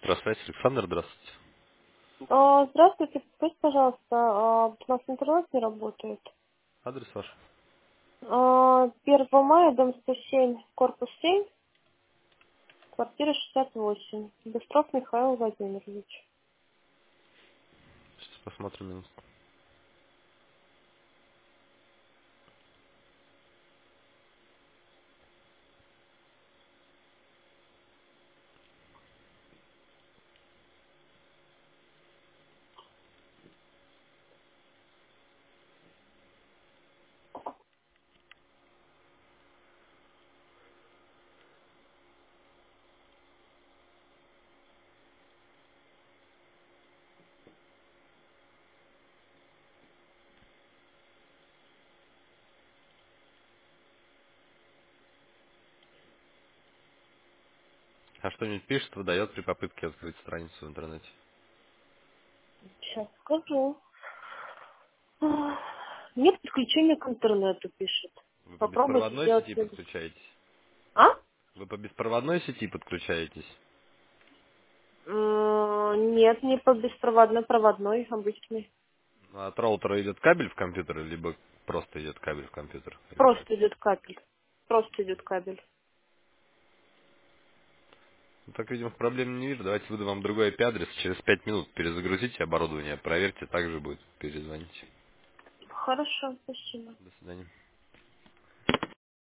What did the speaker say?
Электросвязь. Александр, здравствуйте. Здравствуйте, скажите, пожалуйста, у нас интернет не работает. Адрес ваш? 1 мая, дом 107, корпус 7, квартира 68. Быстров Михаил Владимирович. Сейчас посмотрим минутку. А что-нибудь пишет, выдает при попытке открыть страницу в интернете? Сейчас скажу. Нет подключения к интернету, пишет. Вы по Попробуйте беспроводной сделать сети следующее. подключаетесь? А? Вы по беспроводной сети подключаетесь? Нет, не по беспроводной, проводной, обычный. От роутера идет кабель в компьютер, либо просто идет кабель в компьютер? Просто идет кабель. Просто идет кабель. Ну, так, видимо, проблем не вижу. Давайте выдам вам другой IP-адрес. Через 5 минут перезагрузите оборудование, проверьте, также будет перезвонить. Хорошо, спасибо. До свидания.